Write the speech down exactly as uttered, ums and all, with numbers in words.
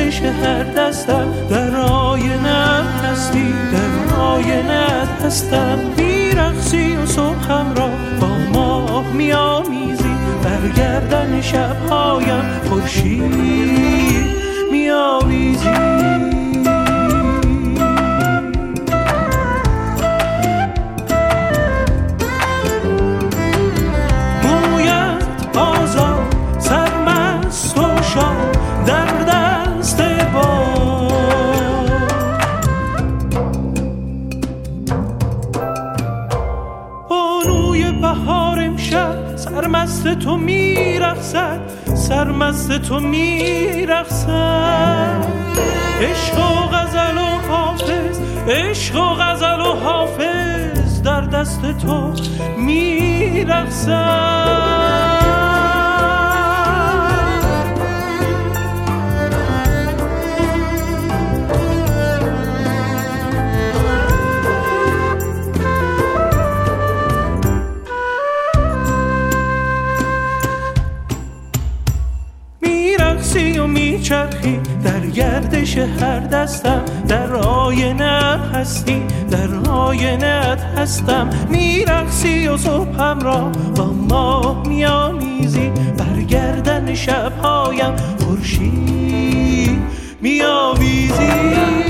گردش هر دستم در آینه هستی، در آینه هستم. میرقصی و صبحم را با ماه میامیزی، بر گردن شبهایم خورشید میاویزی. سرمست تو میرقصد، سرمست تو میرقصد. عشق و غزل و حافظ، عشق و غزل و حافظ در دست تو میرقصد. میرقصی و میچرخی در گردش هر دستم، در آینه هستی، در آینه هستم. میرقصی و صبحم را با ماه میامیزی، بر گردن شبهایم خورشید میاویزی.